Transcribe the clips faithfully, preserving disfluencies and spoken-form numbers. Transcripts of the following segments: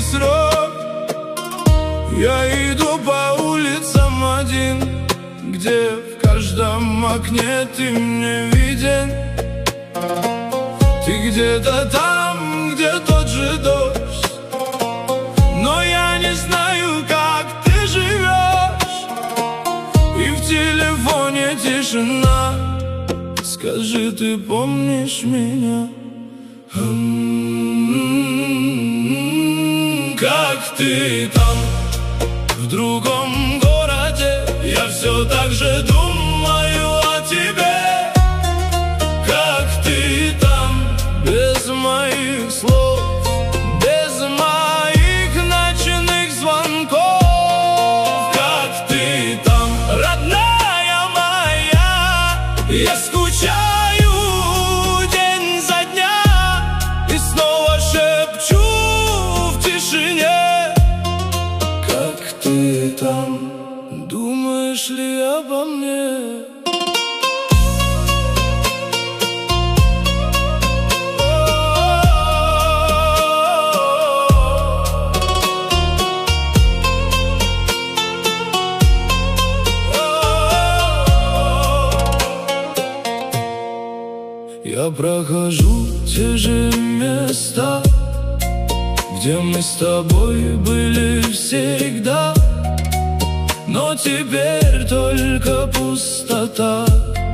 срок. Я иду по улицам один, где в каждом окне ты мне виден. Ты где-то там, где тот же дождь, но я не знаю, как ты живешь. И в телефоне тишина. Скажи, ты помнишь меня? М-м-м, как ты там, в другом городе? Я все так же думаю о тебе. Как ты там, без моих слов, без моих ночных звонков? Как ты там, родная моя? Я скучаю день за дня и снова шепчу в тишине. Как ты там, думаешь ли обо мне? Я прохожу те же места, где мы с тобой были всегда, но теперь только пустота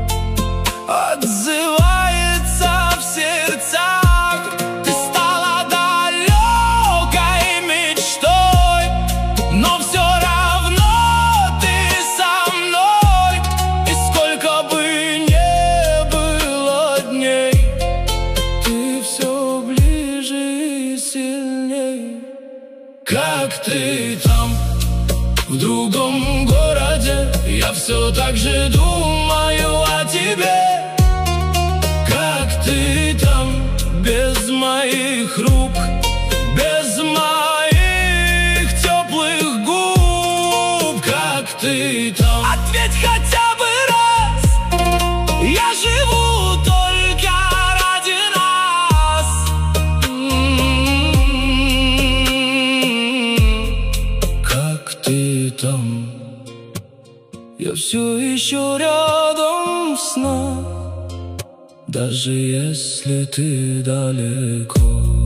отзывается в сердцах. Ты стала далекой мечтой, но все равно ты со мной. И сколько бы не было дней, ты все ближе и сильней. Как ты там, в другом городе? Я все так же думаю о тебе. Как ты там, без моих рук, без моих теплых губ? Как ты там? Ответь хотя бы раз. Я живу только ради нас. М-м-м. Как ты там? Я все еще рядом с нами, даже если ты далеко.